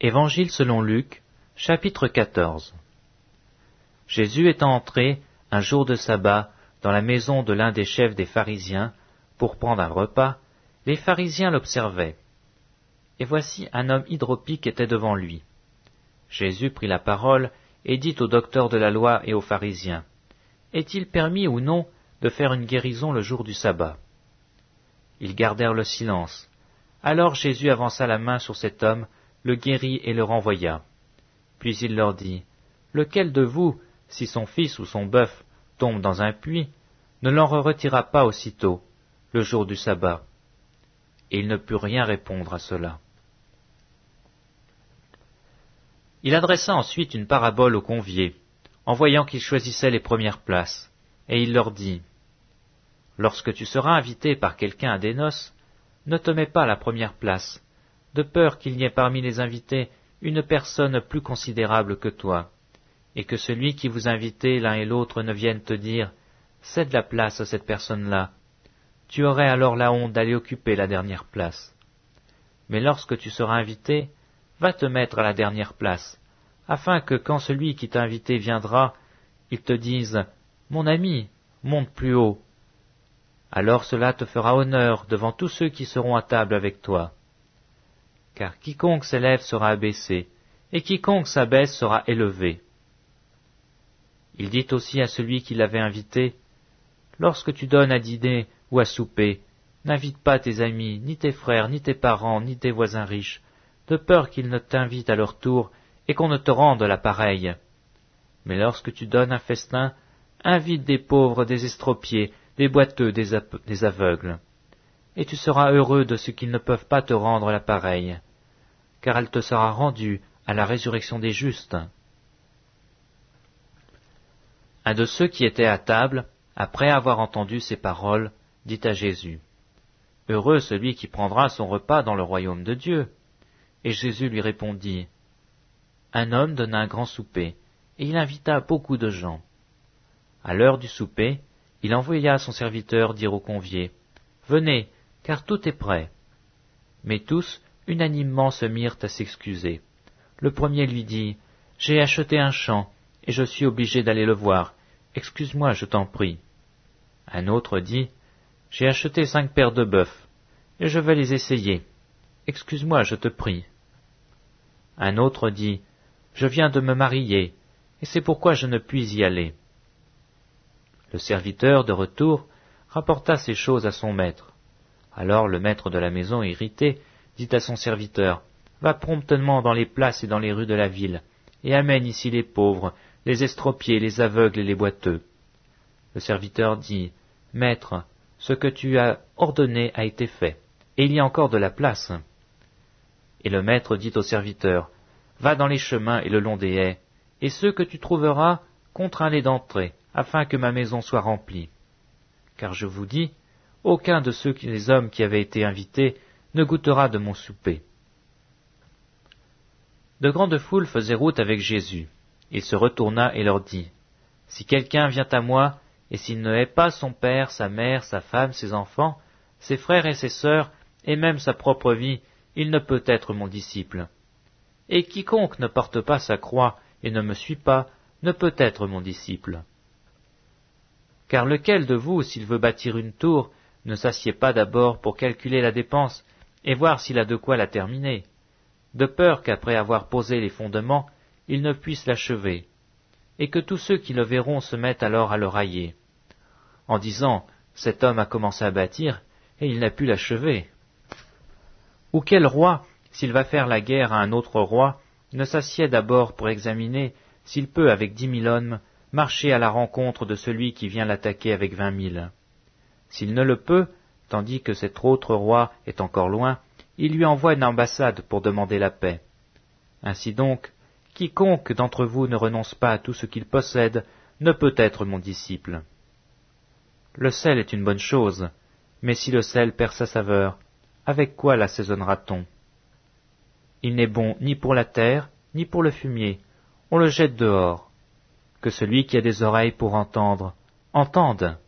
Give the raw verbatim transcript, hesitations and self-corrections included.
Évangile selon Luc, chapitre quatorze. Jésus étant entré, un jour de sabbat, dans la maison de l'un des chefs des pharisiens, pour prendre un repas, les pharisiens l'observaient. Et voici un homme hydropique était devant lui. Jésus prit la parole et dit aux docteurs de la loi et aux pharisiens, « Est-il permis ou non de faire une guérison le jour du sabbat ?» Ils gardèrent le silence. Alors Jésus avança la main sur cet homme, le guérit et le renvoya. Puis il leur dit, « Lequel de vous, si son fils ou son bœuf tombe dans un puits, ne l'en retira pas aussitôt, le jour du sabbat ?» Et il ne put rien répondre à cela. Il adressa ensuite une parabole aux conviés, en voyant qu'ils choisissaient les premières places, et il leur dit, « Lorsque tu seras invité par quelqu'un à des noces, ne te mets pas à la première place, de peur qu'il n'y ait parmi les invités une personne plus considérable que toi, et que celui qui vous invitait l'un et l'autre ne vienne te dire « Cède la place à cette personne-là ». Tu aurais alors la honte d'aller occuper la dernière place. Mais lorsque tu seras invité, va te mettre à la dernière place, afin que quand celui qui t'a invité viendra, il te dise « Mon ami, monte plus haut ». Alors cela te fera honneur devant tous ceux qui seront à table avec toi. Car quiconque s'élève sera abaissé, et quiconque s'abaisse sera élevé. Il dit aussi à celui qui l'avait invité, « Lorsque tu donnes à dîner ou à souper, n'invite pas tes amis, ni tes frères, ni tes parents, ni tes voisins riches, de peur qu'ils ne t'invitent à leur tour et qu'on ne te rende la pareille. Mais lorsque tu donnes un festin, invite des pauvres, des estropiés, des boiteux, des, des aveugles. Et tu seras heureux de ce qu'ils ne peuvent pas te rendre la pareille, car elle te sera rendue à la résurrection des justes. » Un de ceux qui étaient à table, après avoir entendu ces paroles, dit à Jésus, « Heureux celui qui prendra son repas dans le royaume de Dieu. » Et Jésus lui répondit, « Un homme donna un grand souper, et il invita beaucoup de gens. À l'heure du souper, il envoya son serviteur dire aux conviés, « Venez, car tout est prêt. » Mais tous, unanimement, se mirent à s'excuser. Le premier lui dit, « J'ai acheté un champ, et je suis obligé d'aller le voir. Excuse-moi, je t'en prie. » Un autre dit, « J'ai acheté cinq paires de bœufs, et je vais les essayer. Excuse-moi, je te prie. » Un autre dit, « Je viens de me marier, et c'est pourquoi je ne puis y aller. » Le serviteur, de retour, rapporta ces choses à son maître. Alors le maître de la maison, irrité, dit à son serviteur, « Va promptement dans les places et dans les rues de la ville, et amène ici les pauvres, les estropiés, les aveugles et les boiteux. » Le serviteur dit, « Maître, ce que tu as ordonné a été fait, et il y a encore de la place. » Et le maître dit au serviteur, « Va dans les chemins et le long des haies, et ceux que tu trouveras, contrains-les d'entrer, afin que ma maison soit remplie. Car je vous dis, aucun de ceux qui, les hommes qui avaient été invités ne goûtera de mon souper. » De grandes foules faisaient route avec Jésus. Il se retourna et leur dit, « Si quelqu'un vient à moi, et s'il ne hait pas son père, sa mère, sa femme, ses enfants, ses frères et ses sœurs, et même sa propre vie, il ne peut être mon disciple. Et quiconque ne porte pas sa croix et ne me suit pas, ne peut être mon disciple. Car lequel de vous, s'il veut bâtir une tour, ne s'assied pas d'abord pour calculer la dépense et voir s'il a de quoi la terminer, de peur qu'après avoir posé les fondements, il ne puisse l'achever, et que tous ceux qui le verront se mettent alors à le railler, en disant « Cet homme a commencé à bâtir, et il n'a pu l'achever. » Ou quel roi, s'il va faire la guerre à un autre roi, ne s'assied d'abord pour examiner s'il peut, avec dix mille hommes, marcher à la rencontre de celui qui vient l'attaquer avec vingt mille. S'il ne le peut, tandis que cet autre roi est encore loin, il lui envoie une ambassade pour demander la paix. Ainsi donc, quiconque d'entre vous ne renonce pas à tout ce qu'il possède ne peut être mon disciple. Le sel est une bonne chose, mais si le sel perd sa saveur, avec quoi l'assaisonnera-t-on? Il n'est bon ni pour la terre, ni pour le fumier, on le jette dehors. Que celui qui a des oreilles pour entendre, entende.